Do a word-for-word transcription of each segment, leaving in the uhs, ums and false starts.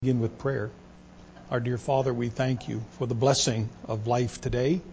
Begin with prayer. Our dear Father, we thank you for the blessing of life today.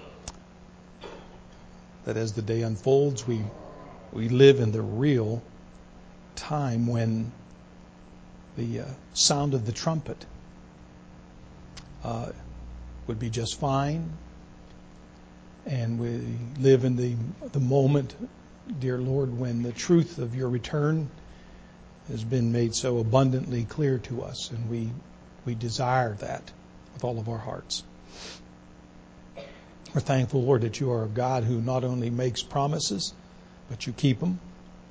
That as the day unfolds, we we live in the real time when the uh, sound of the trumpet uh, would be just fine. And we live in the the moment, dear Lord, when the truth of your return has been made so abundantly clear to us, and we we desire that with all of our hearts. We're thankful, Lord, that you are a God who not only makes promises, but you keep them.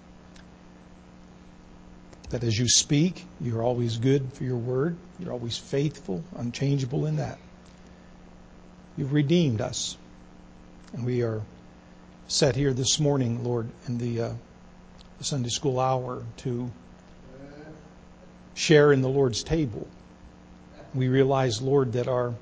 That as you speak, you're always good for your word. You're always faithful, unchangeable in that. You've redeemed us, and we are set here this morning, Lord, in the, uh, the Sunday school hour to share in the Lord's table. We realize, Lord, that our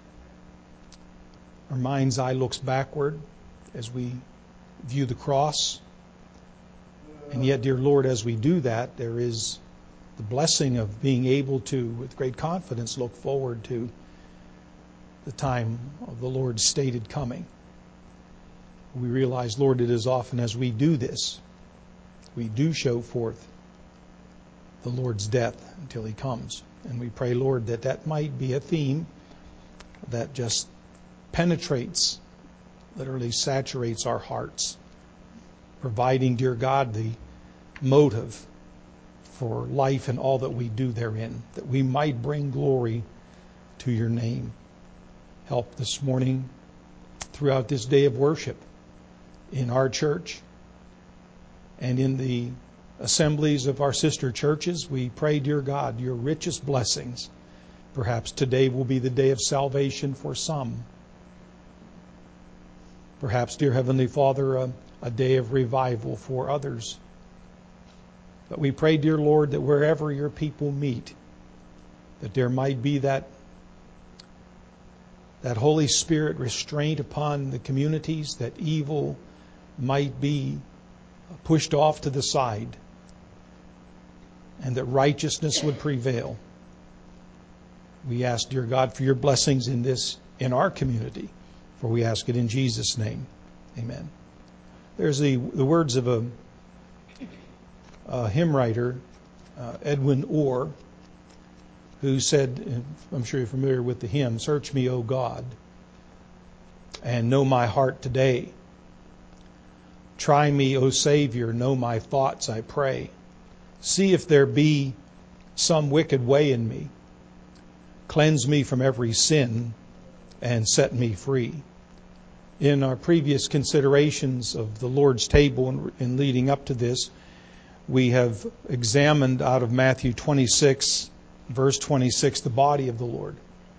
our mind's eye looks backward as we view the cross. And yet, dear Lord, as we do that, there is the blessing of being able to, with great confidence, look forward to the time of the Lord's stated coming. We realize, Lord, it is often as we do this, we do show forth the Lord's death until He comes. And we pray, Lord, that that might be a theme that just penetrates, literally saturates our hearts, providing, dear God, the motive for life and all that we do therein, that we might bring glory to your name. Help this morning throughout this day of worship in our church and in the assemblies of our sister churches. We pray, dear God, your richest blessings. Perhaps today will be the day of salvation for some. Perhaps, dear Heavenly Father, a, a day of revival for others. But we pray, dear Lord, that wherever your people meet, that there might be that, that Holy Spirit restraint upon the communities, that evil might be pushed off to the side, and that righteousness would prevail. We ask, dear God, for your blessings in this, in our community, for we ask it in Jesus' name. Amen. There's the, the words of a, a hymn writer, uh, Edwin Orr, who said, I'm sure you're familiar with the hymn, "Search me, O God, and know my heart today. Try me, O Savior, know my thoughts, I pray. See if there be some wicked way in me. Cleanse me from every sin and set me free." In our previous considerations of the Lord's table and leading up to this, we have examined out of Matthew twenty-six, verse twenty-six, the body of the Lord.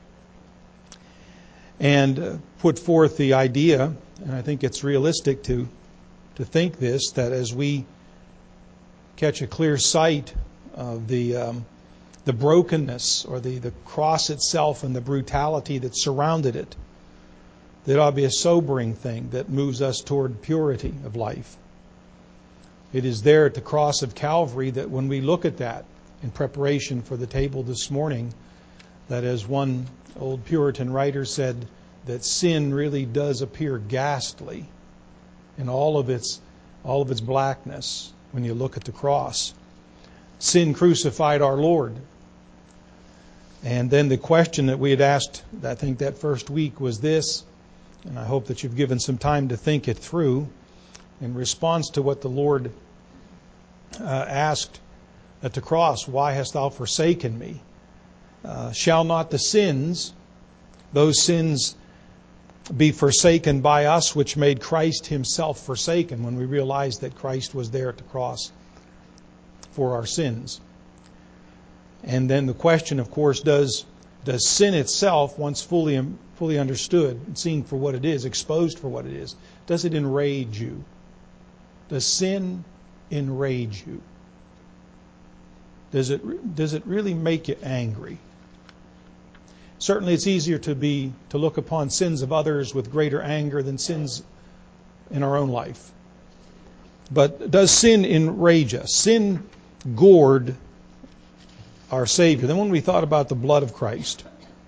And put forth the idea, and I think it's realistic to, to think this, that as we catch a clear sight of the um, the brokenness or the, the cross itself and the brutality that surrounded it, that ought to be a sobering thing that moves us toward purity of life. It is there at the cross of Calvary that when we look at that in preparation for the table this morning, that as one old Puritan writer said, that sin really does appear ghastly in all of its all of its blackness. When you look at the cross, sin crucified our Lord. And then the question that we had asked, I think that first week, was this, and I hope that you've given some time to think it through, in response to what the Lord uh, asked at the cross: "Why hast thou forsaken me? Uh, shall not the sins, those sins, be forsaken by us, which made Christ himself forsaken," when we realized that Christ was there at the cross for our sins. And then the question, of course, does does sin itself, once fully fully understood, seen for what it is, exposed for what it is, does it enrage you? Does sin enrage you? Does it does it really make you angry? Certainly it's easier to be to look upon sins of others with greater anger than sins in our own life. But does sin enrage us? Sin gored our Savior. Then when we thought about the blood of Christ,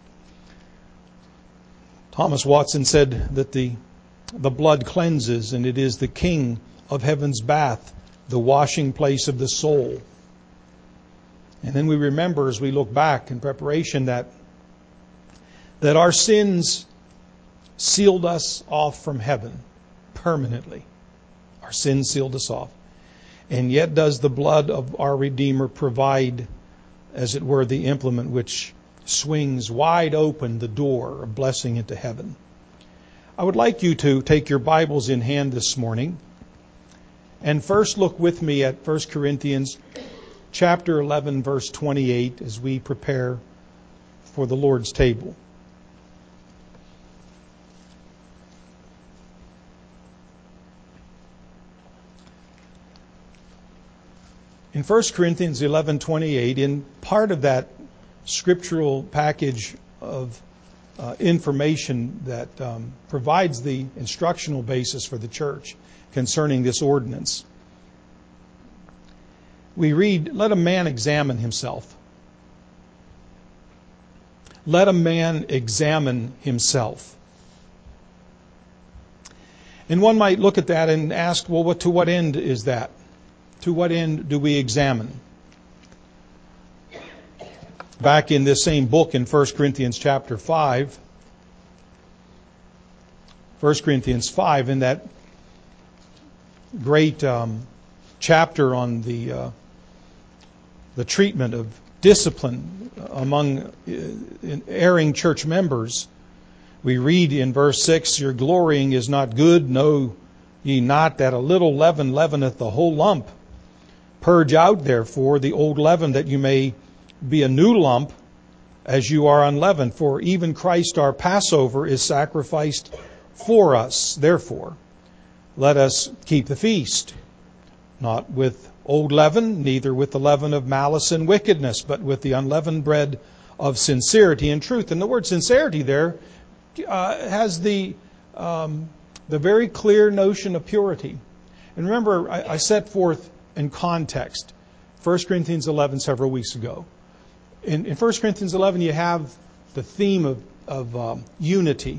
Thomas Watson said that the, the blood cleanses, and it is the king of heaven's bath, the washing place of the soul. And then we remember as we look back in preparation that, that our sins sealed us off from heaven permanently. Our sins sealed us off. And yet does the blood of our Redeemer provide, as it were, the implement which swings wide open the door of blessing into heaven. I would like you to take your Bibles in hand this morning and first look with me at First Corinthians chapter eleven, verse twenty-eight, as we prepare for the Lord's table. In First Corinthians eleven twenty-eight, in part of that scriptural package of uh, information that um, provides the instructional basis for the church concerning this ordinance, we read, "Let a man examine himself. Let a man examine himself." And one might look at that and ask, well, what, to what end is that? To what end do we examine? Back in this same book in First Corinthians chapter five, First Corinthians five, in that great um, chapter on the uh, the treatment of discipline among erring church members, we read in verse six, "Your glorying is not good. Know ye not that a little leaven leaveneth the whole lump? Purge out, therefore, the old leaven, that you may be a new lump, as you are unleavened. For even Christ our Passover is sacrificed for us. Therefore, let us keep the feast, not with old leaven, neither with the leaven of malice and wickedness, but with the unleavened bread of sincerity and truth." And the word sincerity there uh, has the um, the very clear notion of purity. And remember, I, I set forth in context First Corinthians eleven several weeks ago. In, in First Corinthians eleven, you have the theme of, of um, unity.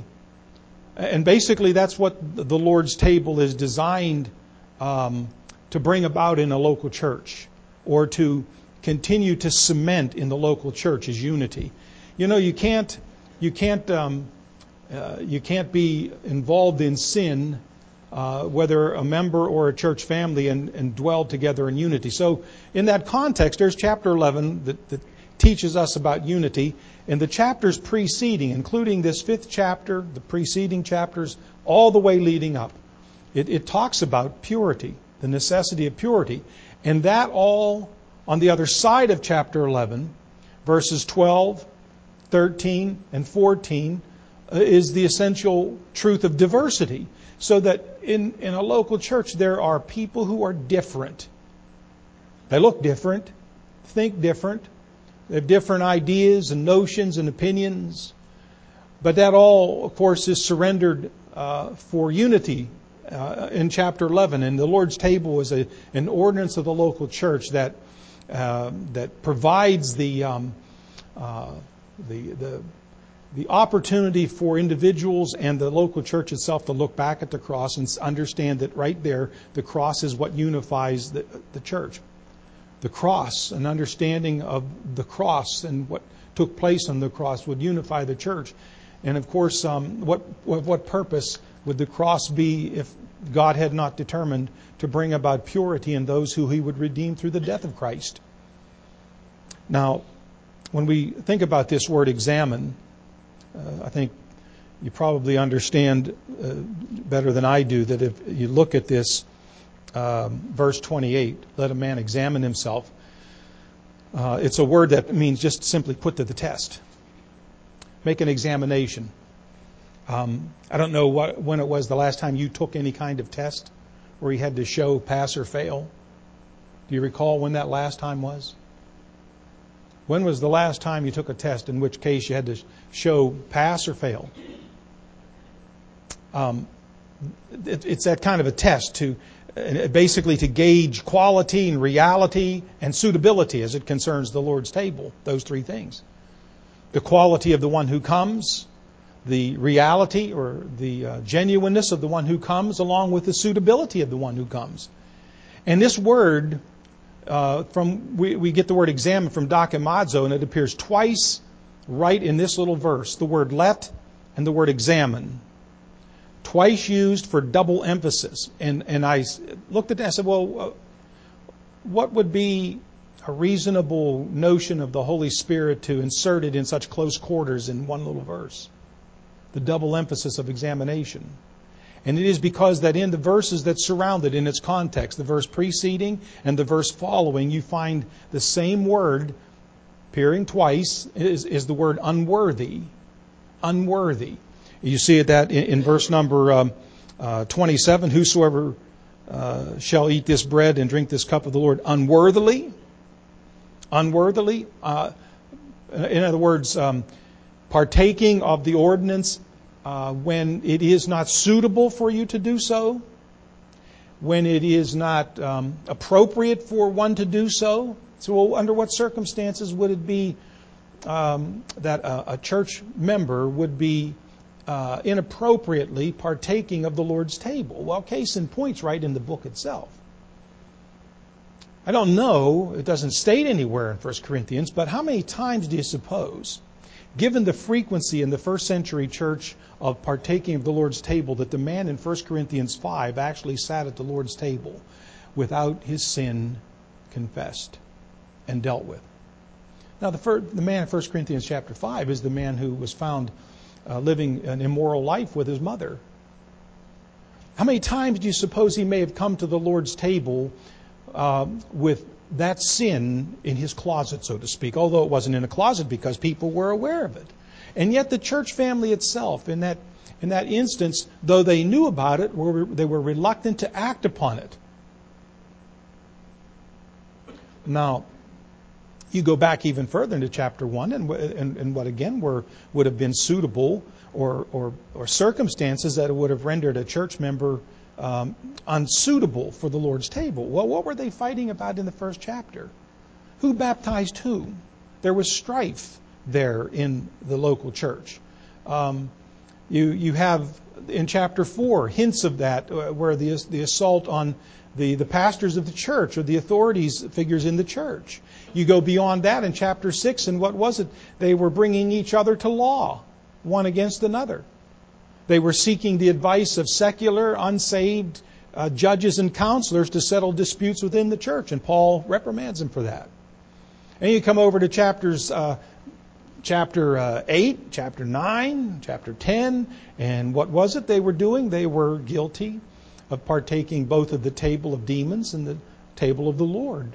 And basically that's what the Lord's table is designed um, to bring about in a local church, or to continue to cement in the local church, is unity. You know, you can't you can't um, uh, you can't be involved in sin, Uh, whether a member or a church family, and, and dwell together in unity. So in that context, there's chapter eleven that, that teaches us about unity. And the chapters preceding, including this fifth chapter, the preceding chapters, all the way leading up, it, it talks about purity, the necessity of purity. And that all on the other side of chapter eleven, verses twelve, thirteen, and fourteen, uh, is the essential truth of diversity. So that in, in a local church, there are people who are different. They look different, think different. They have different ideas and notions and opinions. But that all, of course, is surrendered uh, for unity uh, in chapter eleven. And the Lord's table is a, an ordinance of the local church that uh, that provides the um, uh, the the the opportunity for individuals and the local church itself to look back at the cross and understand that right there, the cross is what unifies the, the church. The cross, an understanding of the cross and what took place on the cross would unify the church. And of course, um, what, what what purpose would the cross be if God had not determined to bring about purity in those who He would redeem through the death of Christ? Now, when we think about this word examine, Uh, I think you probably understand uh, better than I do that if you look at this um, verse twenty-eight, let a man examine himself, uh, it's a word that means just simply put to the test. Make an examination. Um, I don't know what, when it was the last time you took any kind of test where you had to show pass or fail. Do you recall when that last time was? When was the last time you took a test in which case you had to show pass or fail? Um, it, it's that kind of a test to basically to gauge quality and reality and suitability as it concerns the Lord's table, those three things. The quality of the one who comes, the reality or the uh, genuineness of the one who comes, along with the suitability of the one who comes. And this word, uh, from we, we get the word examine from dokimazo, and it appears twice right in this little verse, the word let and the word examine. Twice used for double emphasis. And, and I looked at that and I said, well, uh, what would be a reasonable notion of the Holy Spirit to insert it in such close quarters in one little verse? The double emphasis of examination. And it is because that in the verses that surround it in its context, the verse preceding and the verse following, you find the same word appearing twice is, is the word unworthy. Unworthy. You see it that in, in verse number um, uh, twenty-seven, whosoever uh, shall eat this bread and drink this cup of the Lord unworthily. Unworthily. Uh, in other words, um, partaking of the ordinance uh, when it is not suitable for you to do so, when it is not um, appropriate for one to do so. So under what circumstances would it be um, that a, a church member would be uh, inappropriately partaking of the Lord's table? Well, case in point's right in the book itself. I don't know, it doesn't state anywhere in First Corinthians, but how many times do you suppose, given the frequency in the first century church of partaking of the Lord's table, that the man in First Corinthians five actually sat at the Lord's table without his sin confessed and dealt with? Now, the, first, the man in First Corinthians chapter five is the man who was found uh, living an immoral life with his mother. How many times do you suppose he may have come to the Lord's table uh, with that sin in his closet, so to speak, although it wasn't in a closet because people were aware of it? And yet the church family itself, in that in that instance, though they knew about it, were, they were reluctant to act upon it. Now, you go back even further into chapter one, and, and, and what again were would have been suitable or, or, or circumstances that would have rendered a church member um, unsuitable for the Lord's table. Well, what were they fighting about in the first chapter? Who baptized whom? There was strife there in the local church. Um, you you have in chapter four hints of that, uh, where the the assault on the, the pastors of the church or the authorities figures in the church. You go beyond that in chapter six, and what was it? They were bringing each other to law, one against another. They were seeking the advice of secular, unsaved uh, judges and counselors to settle disputes within the church, and Paul reprimands them for that. And you come over to chapters uh, chapter uh, eight, chapter nine, chapter ten, and what was it they were doing? They were guilty of partaking both of the table of demons and the table of the Lord.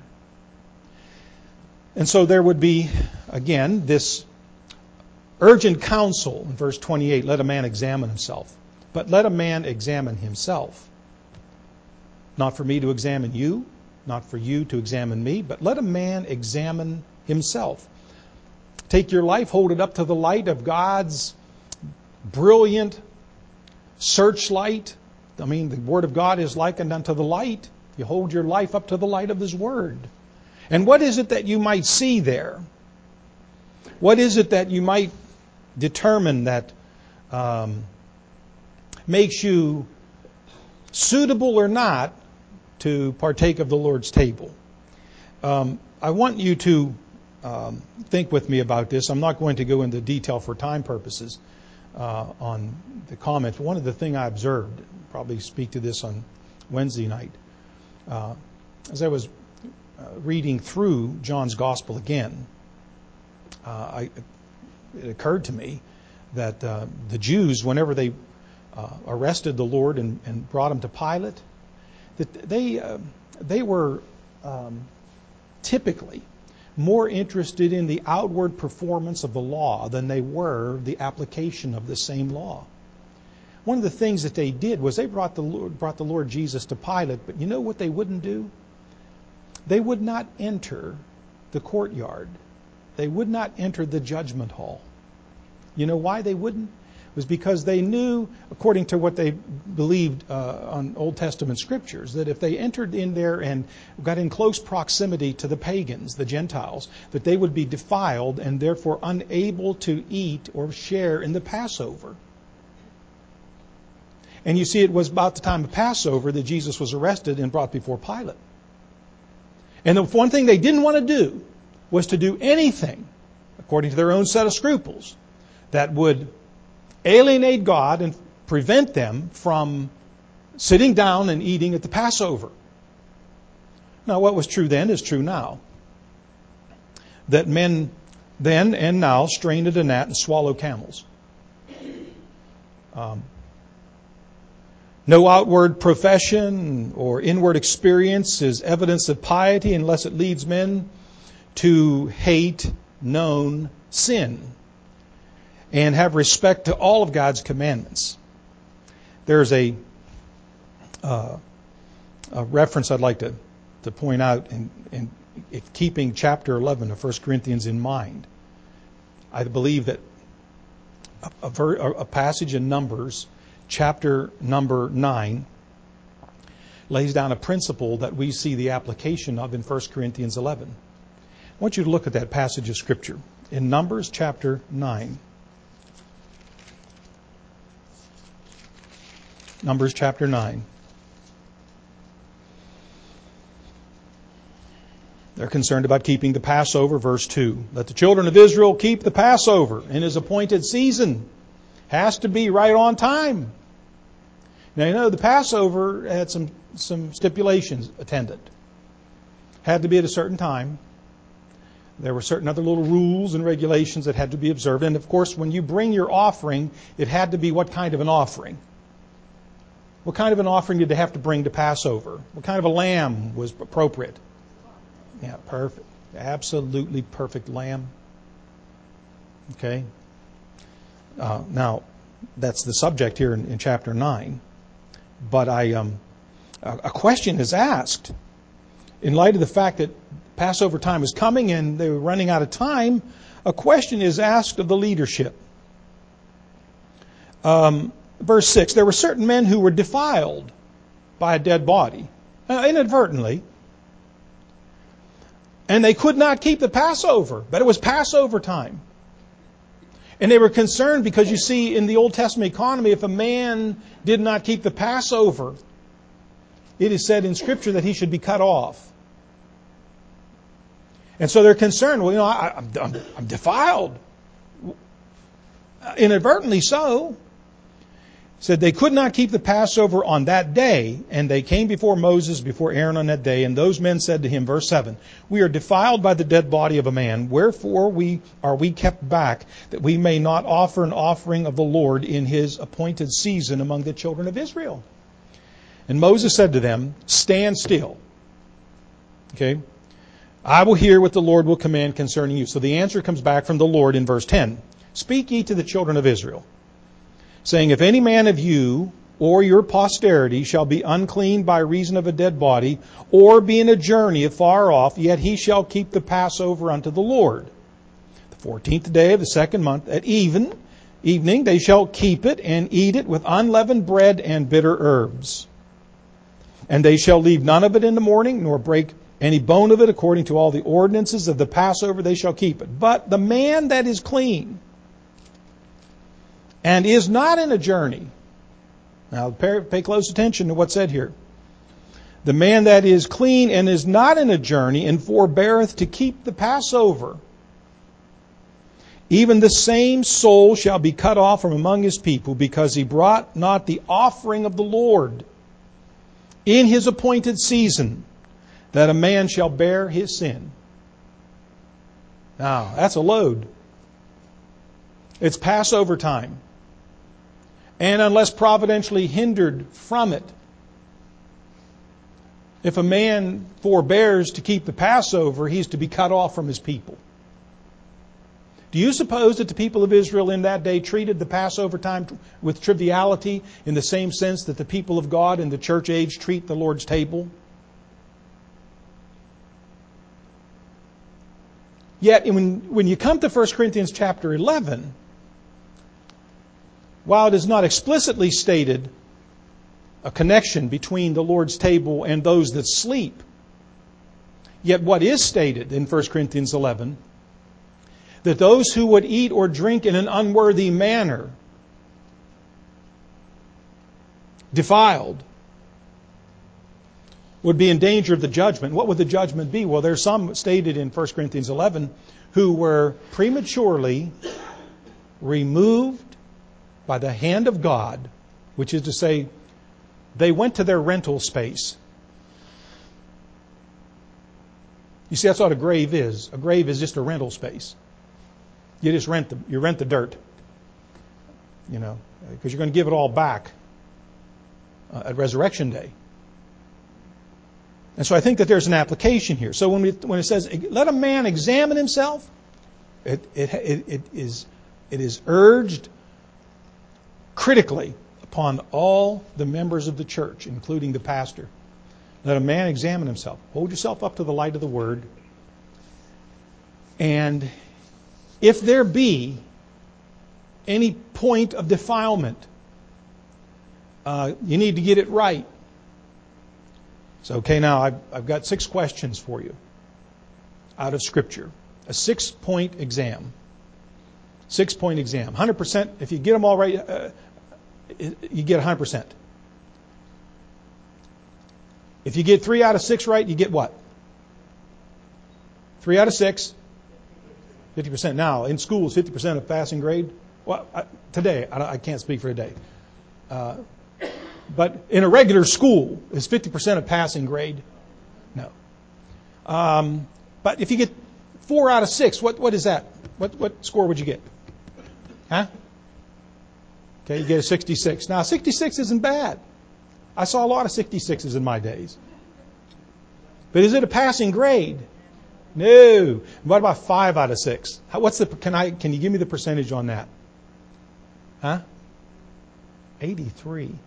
And so there would be, again, this urgent counsel in verse twenty-eight, let a man examine himself. But let a man examine himself. Not for me to examine you, not for you to examine me, but let a man examine himself. Take your life, hold it up to the light of God's brilliant searchlight. I mean, the Word of God is likened unto the light. You hold your life up to the light of His Word. And what is it that you might see there? What is it that you might determine that um, makes you suitable or not to partake of the Lord's table? Um, I want you to um, think with me about this. I'm not going to go into detail for time purposes uh, on the comments. One of the things I observed, probably speak to this on Wednesday night, uh, as I was uh, reading through John's Gospel again, uh, I, it occurred to me that uh, the Jews, whenever they uh, arrested the Lord and, and brought him to Pilate, that they uh, they were um, typically more interested in the outward performance of the law than they were the application of the same law. One of the things that they did was they brought the Lord, brought the Lord Jesus to Pilate, but you know what they wouldn't do? They would not enter the courtyard. They would not enter the judgment hall. You know why they wouldn't? It was because they knew, according to what they believed uh, on Old Testament scriptures, that if they entered in there and got in close proximity to the pagans, the Gentiles, that they would be defiled and therefore unable to eat or share in the Passover. And you see, it was about the time of Passover that Jesus was arrested and brought before Pilate. And the one thing they didn't want to do was to do anything, according to their own set of scruples, that would alienate God and prevent them from sitting down and eating at the Passover. Now, what was true then is true now. That men then and now strain at a gnat and swallow camels. Um, no outward profession or inward experience is evidence of piety unless it leads men to hate known sin and have respect to all of God's commandments. There's a, uh, a reference I'd like to, to point out in, in, in keeping chapter eleven of First Corinthians in mind. I believe that a, a, ver, a passage in Numbers, chapter number nine, lays down a principle that we see the application of in First Corinthians eleven. I want you to look at that passage of Scripture in Numbers chapter nine. Numbers chapter nine. They're concerned about keeping the Passover, verse two. Let the children of Israel keep the Passover in his appointed season. Has to be right on time. Now, you know, the Passover had some, some stipulations attendant. Had to be at a certain time. There were certain other little rules and regulations that had to be observed. And, of course, when you bring your offering, it had to be what kind of an offering? What kind of an offering did they have to bring to Passover? What kind of a lamb was appropriate? Yeah, perfect. Absolutely perfect lamb. Okay. Uh, now, that's the subject here in, in chapter nine. But I, um, a, a question is asked in light of the fact that Passover time is coming and they were running out of time. A question is asked of the leadership. Um, verse six, there were certain men who were defiled by a dead body, uh, inadvertently. And they could not keep the Passover, but it was Passover time. And they were concerned because, you see, in the Old Testament economy, if a man did not keep the Passover, it is said in Scripture that he should be cut off. And so they're concerned, well, you know, I, I'm, I'm, I'm defiled. Inadvertently so. Said they could not keep the Passover on that day, and they came before Moses, before Aaron on that day, and those men said to him, verse seven, we are defiled by the dead body of a man, wherefore we are we kept back, that we may not offer an offering of the Lord in his appointed season among the children of Israel. And Moses said to them, stand still. Okay? I will hear what the Lord will command concerning you. So the answer comes back from the Lord in verse ten. Speak ye to the children of Israel, saying, if any man of you or your posterity shall be unclean by reason of a dead body, or be in a journey afar off, yet he shall keep the Passover unto the Lord. The fourteenth day of the second month at even, evening they shall keep it and eat it with unleavened bread and bitter herbs. And they shall leave none of it in the morning, nor break any bone of it, according to all the ordinances of the Passover they shall keep it. But the man that is clean and is not in a journey. Now, pay close attention to what's said here. The man that is clean and is not in a journey and forbeareth to keep the Passover, even the same soul shall be cut off from among his people, because he brought not the offering of the Lord in his appointed season, that a man shall bear his sin. Now, that's a load. It's Passover time. And unless providentially hindered from it, if a man forbears to keep the Passover, he's to be cut off from his people. Do you suppose that the people of Israel in that day treated the Passover time with triviality in the same sense that the people of God in the church age treat the Lord's table? Yet when, when you come to First Corinthians chapter eleven, while it is not explicitly stated a connection between the Lord's table and those that sleep, yet what is stated in First Corinthians eleven, that those who would eat or drink in an unworthy manner, defiled, would be in danger of the judgment. What would the judgment be? Well, there's some stated in First Corinthians eleven who were prematurely removed by the hand of God, which is to say, they went to their rental space. You see, that's what a grave is. A grave is just a rental space. You just rent the you rent the dirt, you know, because you're going to give it all back uh, at Resurrection Day. And so I think that there's an application here. So when we, when it says, "Let a man examine himself," it it it, it is it is urged critically upon all the members of the church, including the pastor. Let a man examine himself. Hold yourself up to the light of the Word. And if there be any point of defilement, uh, you need to get it right. So, okay, now I've, I've got six questions for you out of Scripture. A six-point exam. Six-point exam. one hundred percent, if you get them all right, uh, you get one hundred percent. If you get three out of six right, you get what? Three out of six, fifty percent. Now, in schools, fifty percent of passing grade. Well, I, today, I, I can't speak for today. Uh, but in a regular school, is fifty percent of passing grade? No. Um, but if you get four out of six, what, what is that? What, what score would you get? Huh? Okay, you get a sixty-six. Now, sixty-six isn't bad. I saw a lot of sixty-sixes in my days. But is it a passing grade? No. What about five out of six? How, what's the? Can I? Can you give me the percentage on that? Huh? eighty-three.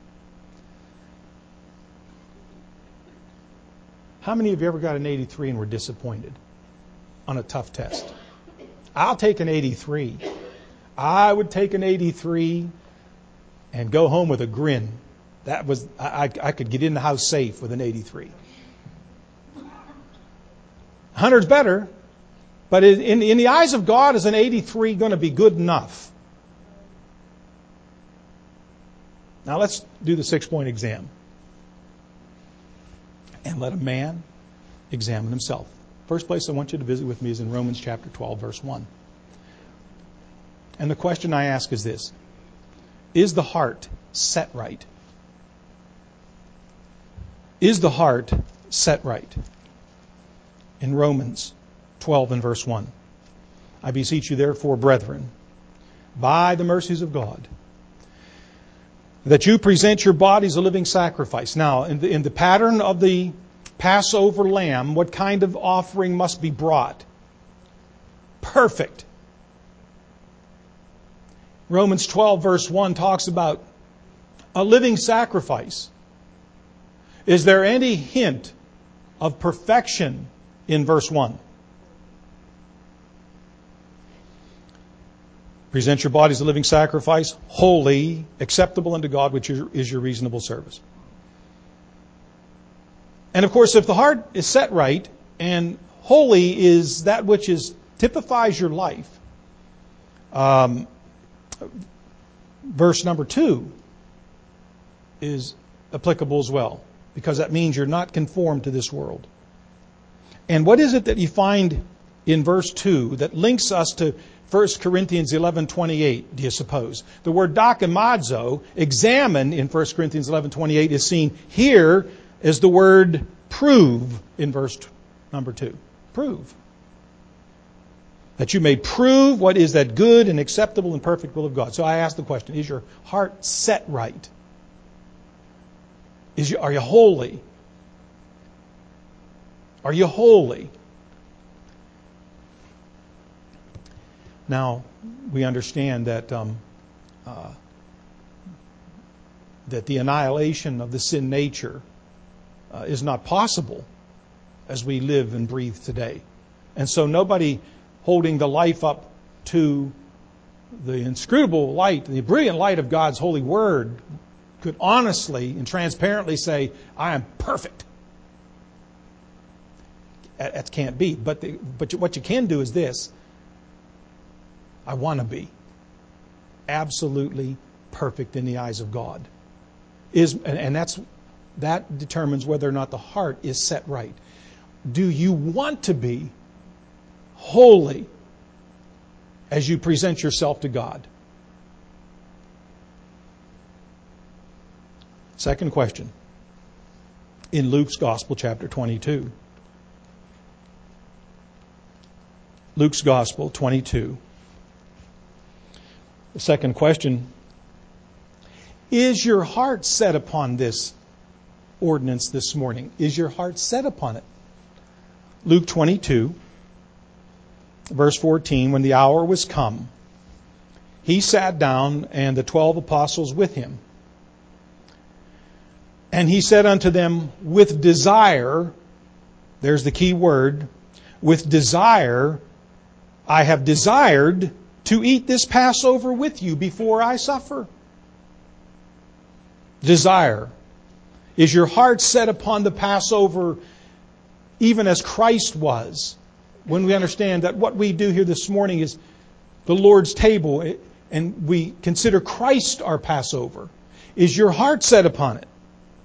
How many of you ever got an eighty-three and were disappointed on a tough test? I'll take an eighty-three. I would take an eighty-three and go home with a grin. That was I, I could get in the house safe with an eighty-three. one hundred's better, but in, in the eyes of God, is an eighty-three going to be good enough? Now let's do the six-point exam. And let a man examine himself. First place I want you to visit with me is in Romans chapter twelve, verse one. And the question I ask is this: is the heart set right? Is the heart set right? In Romans twelve and verse one. I beseech you therefore, brethren, by the mercies of God, that you present your bodies a living sacrifice. Now, in the, in the pattern of the Passover lamb, what kind of offering must be brought? Perfect. Romans twelve verse one talks about a living sacrifice. Is there any hint of perfection in verse one? Present your bodies a living sacrifice, holy, acceptable unto God, which is your reasonable service. And of course, if the heart is set right, and holy is that which is typifies your life, um, verse number two is applicable as well, because that means you're not conformed to this world. And what is it that you find in verse two that links us to First Corinthians eleven twenty-eight, do you suppose? The word dokimazo, examine in First Corinthians eleven twenty-eight, is seen here as the word prove in verse number two. Prove. That you may prove what is that good and acceptable and perfect will of God. So I ask the question, is your heart set right? Is you, are you holy? Are you holy? Now, we understand that um, uh, that the annihilation of the sin nature uh, is not possible as we live and breathe today. And so nobody holding the life up to the inscrutable light, the brilliant light of God's holy word could honestly and transparently say, I am perfect. That can't be. But the, but what you can do is this. I want to be absolutely perfect in the eyes of God. Is and, and that's that determines whether or not the heart is set right. Do you want to be holy as you present yourself to God? Second question. In Luke's Gospel, chapter twenty-two. Luke's Gospel, twenty-two. The second question. Is your heart set upon this ordinance this morning? Is your heart set upon it? Luke twenty-two, verse fourteen, when the hour was come, he sat down and the twelve apostles with him. And he said unto them, with desire, there's the key word, with desire, I have desired to eat this Passover with you before I suffer. Desire. Is your heart set upon the Passover even as Christ was? When we understand that what we do here this morning is the Lord's table and we consider Christ our Passover. Is your heart set upon it?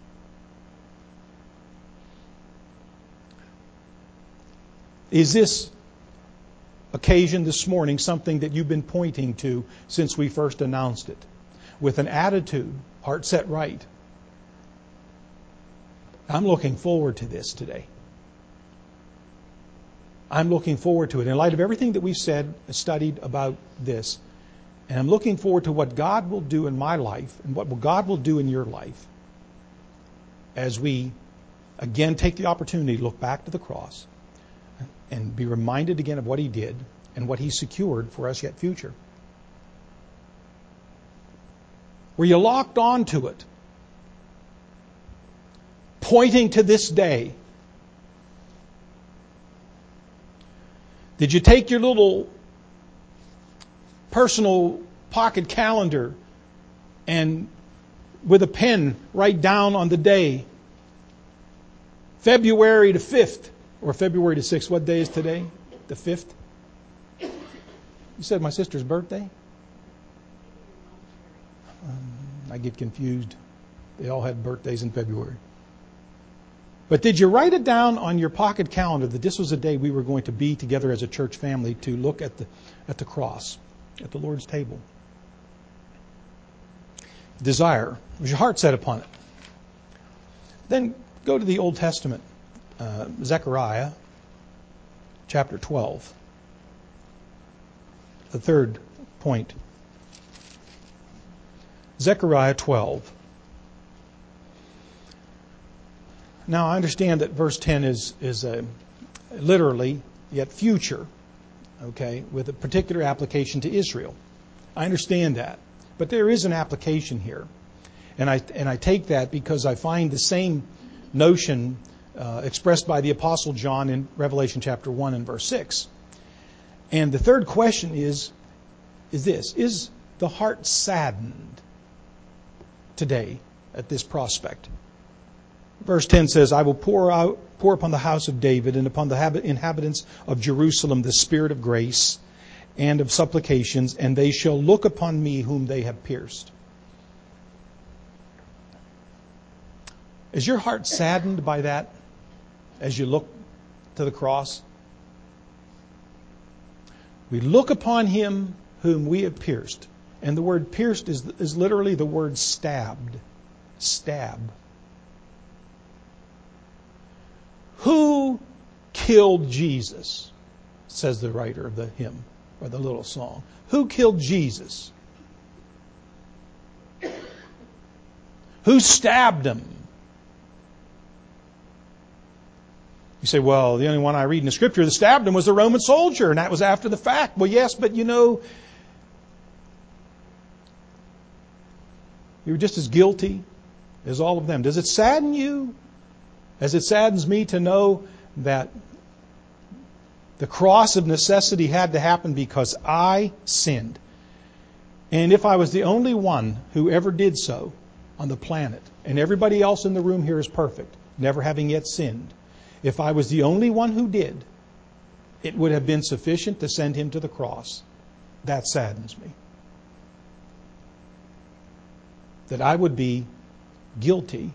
Is this occasion this morning something that you've been pointing to since we first announced it? With an attitude, heart set right. I'm looking forward to this today. I'm looking forward to it. In light of everything that we've said, studied about this, and I'm looking forward to what God will do in my life and what God will do in your life as we again take the opportunity to look back to the cross and be reminded again of what He did and what He secured for us yet future. Were you locked on to it? Pointing to this day. Did you take your little personal pocket calendar and with a pen write down on the day, February the fifth, or February the sixth, what day is today? The fifth? You said my sister's birthday? Um, I get confused. They all had birthdays in February. But did you write it down on your pocket calendar that this was a day we were going to be together as a church family to look at the at the cross, at the Lord's table? Desire. Was your heart set upon it? Then go to the Old Testament, uh, Zechariah, chapter twelve. The third point. Zechariah twelve. Now, I understand that verse ten is is a, literally yet future, okay, with a particular application to Israel. I understand that, but there is an application here, and I and I take that because I find the same notion uh, expressed by the Apostle John in Revelation chapter one and verse six. And the third question is is this: is the heart saddened today at this prospect? Verse ten says, I will pour out, pour upon the house of David and upon the inhabitants of Jerusalem the spirit of grace and of supplications, and they shall look upon me whom they have pierced. Is your heart saddened by that as you look to the cross? We look upon Him whom we have pierced. And the word pierced is, is literally the word stabbed. Stab. Who killed Jesus? Says the writer of the hymn or the little song. Who killed Jesus? Who stabbed Him? You say, well, the only one I read in the Scripture that stabbed Him was the Roman soldier, and that was after the fact. Well, yes, but you know, you were just as guilty as all of them. Does it sadden you? As it saddens me to know that the cross of necessity had to happen because I sinned. And if I was the only one who ever did so on the planet, and everybody else in the room here is perfect, never having yet sinned, if I was the only one who did, it would have been sufficient to send him to the cross. That saddens me. That I would be guilty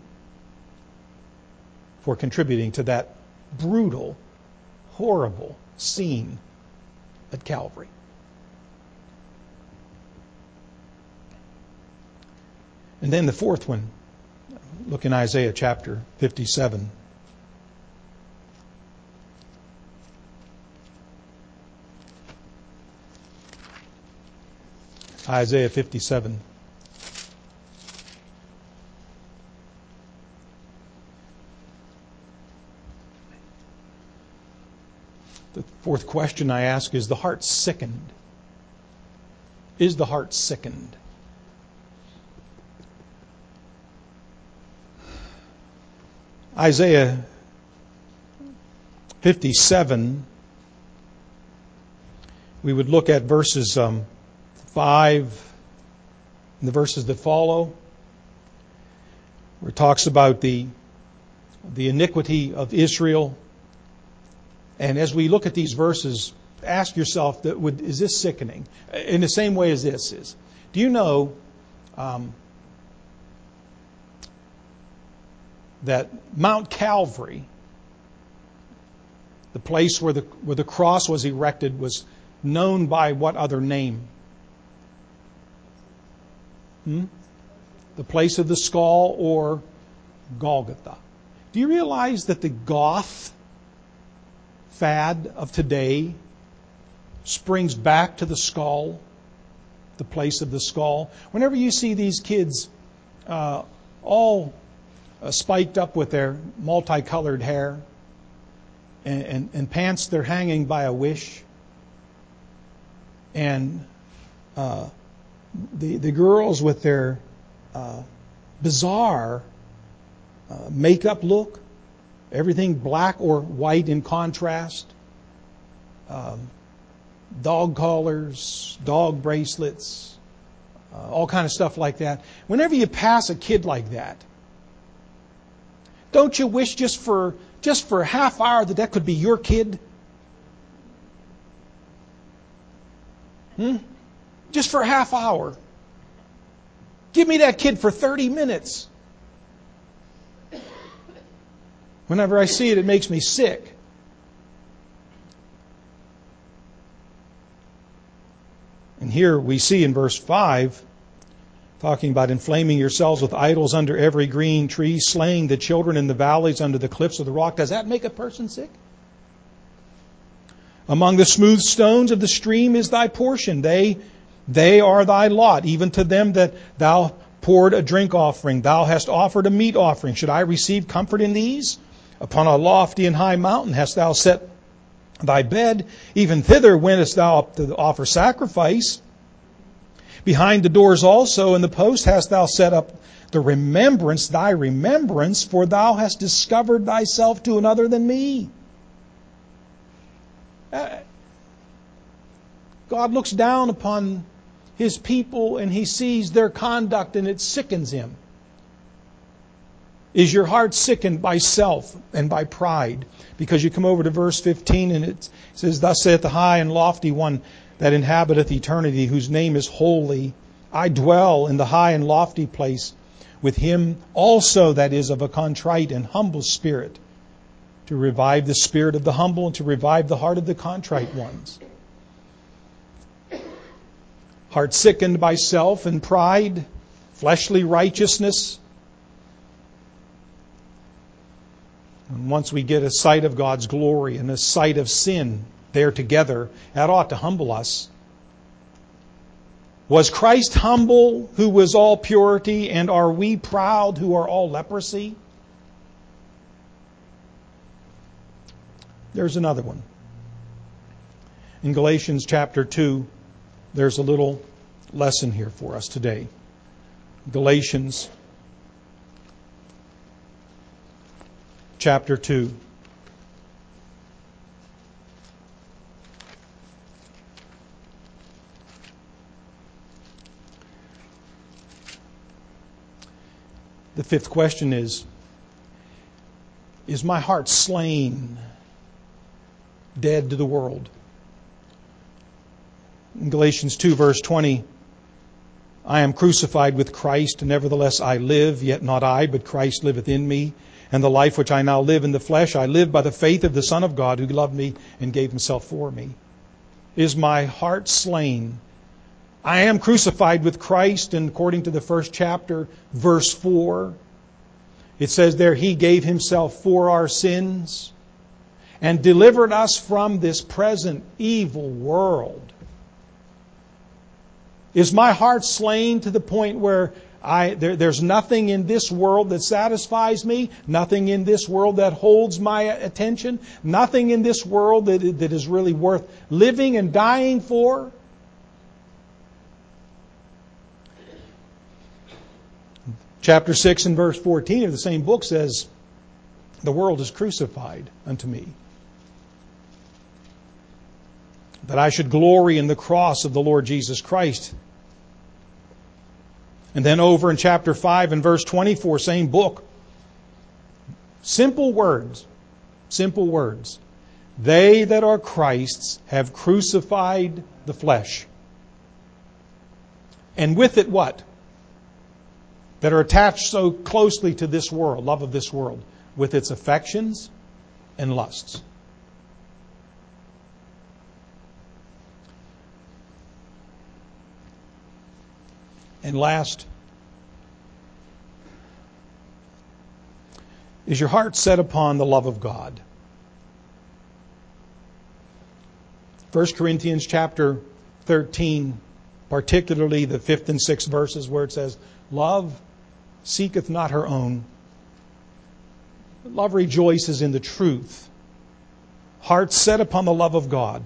for contributing to that brutal, horrible scene at Calvary. And then the fourth one, look in Isaiah chapter fifty-seven. Isaiah fifty-seven. The fourth question I ask is, the heart sickened? Is the heart sickened? Isaiah fifty-seven, we would look at verses um, five and the verses that follow, where it talks about the, the iniquity of Israel. And as we look at these verses, ask yourself, that would, is this sickening? In the same way as this is. Do you know um, that Mount Calvary, the place where the where the cross was erected, was known by what other name? Hmm? The place of the skull, or Golgotha. Do you realize that the goth fad of today springs back to the skull, the place of the skull? Whenever you see these kids uh, all uh, spiked up with their multicolored hair and, and, and pants they're hanging by a wish, and uh, the the girls with their uh, bizarre uh, makeup look, everything black or white in contrast, um, dog collars, dog bracelets, uh, all kind of stuff like that. Whenever you pass a kid like that, don't you wish just for just for a half hour that that could be your kid? Hmm? Just for a half hour. Give me that kid for thirty minutes. Whenever I see it, it makes me sick. And here we see in verse five, talking about inflaming yourselves with idols under every green tree, slaying the children in the valleys under the cliffs of the rock. Does that make a person sick? Among the smooth stones of the stream is thy portion. They, they are thy lot, even to them that thou poured a drink offering. Thou hast offered a meat offering. Should I receive comfort in these? Upon a lofty and high mountain hast thou set thy bed. Even thither wentest thou up to offer sacrifice. Behind the doors also in the post hast thou set up the remembrance, thy remembrance, for thou hast discovered thyself to another than me. God looks down upon His people and He sees their conduct and it sickens Him. Is your heart sickened by self and by pride? Because you come over to verse fifteen and it says, Thus saith the high and lofty one that inhabiteth eternity, whose name is holy. I dwell in the high and lofty place with him also that is of a contrite and humble spirit, to revive the spirit of the humble and to revive the heart of the contrite ones. Heart sickened by self and pride, fleshly righteousness. And once we get a sight of God's glory and a sight of sin there together, that ought to humble us. Was Christ humble, who was all purity, and are we proud, who are all leprosy? There's another one. In Galatians chapter two, there's a little lesson here for us today. Galatians chapter two. The fifth question is, is my heart slain, dead to the world? In Galatians two, verse twenty, I am crucified with Christ, nevertheless I live, yet not I, but Christ liveth in me. And the life which I now live in the flesh, I live by the faith of the Son of God, who loved me and gave himself for me. Is my heart slain? I am crucified with Christ, and according to the first chapter, verse four, it says there, He gave Himself for our sins and delivered us from this present evil world. Is my heart slain to the point where I there, there's nothing in this world that satisfies me, nothing in this world that holds my attention, nothing in this world that, that is really worth living and dying for? Chapter six and verse fourteen of the same book says, the world is crucified unto me, that I should glory in the cross of the Lord Jesus Christ. And then over in chapter five and verse twenty-four, same book, simple words, simple words. They that are Christ's have crucified the flesh. And with it what? That are attached so closely to this world, love of this world, with its affections and lusts. And last, is your heart set upon the love of God? First Corinthians chapter thirteen, particularly the fifth and sixth verses where it says, love seeketh not her own. Love rejoices in the truth. Heart set upon the love of God.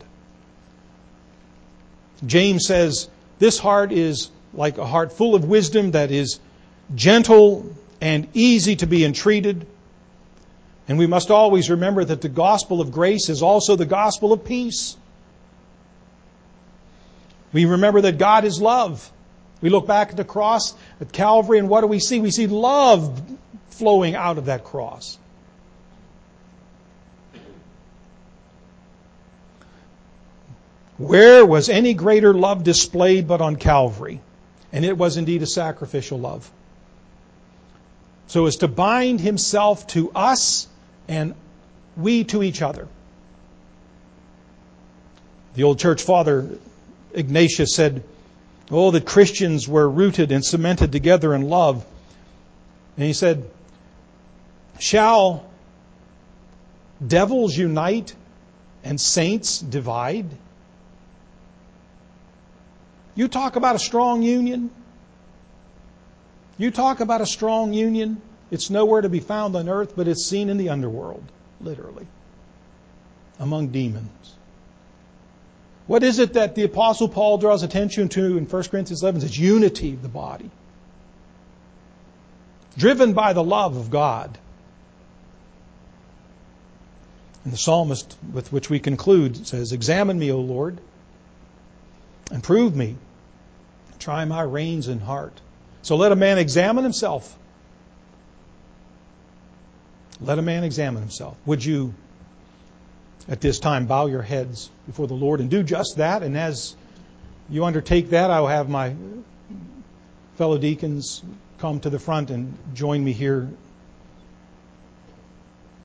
James says, this heart is like a heart full of wisdom that is gentle and easy to be entreated. And we must always remember that the gospel of grace is also the gospel of peace. We remember that God is love. We look back at the cross at Calvary, and what do we see? We see love flowing out of that cross. Where was any greater love displayed but on Calvary? And it was indeed a sacrificial love. So as to bind Himself to us and we to each other. The old church father Ignatius said, oh, that Christians were rooted and cemented together in love. And he said, shall devils unite and saints divide? You talk about a strong union. You talk about a strong union. It's nowhere to be found on earth, but it's seen in the underworld, literally, among demons. What is it that the Apostle Paul draws attention to in First Corinthians eleven? It's unity of the body. Driven by the love of God. And the psalmist with which we conclude says, examine me, O Lord, and prove me. Try my reins and heart. So let a man examine himself. Let a man examine himself. Would you at this time bow your heads before the Lord and do just that? And as you undertake that, I will have my fellow deacons come to the front and join me here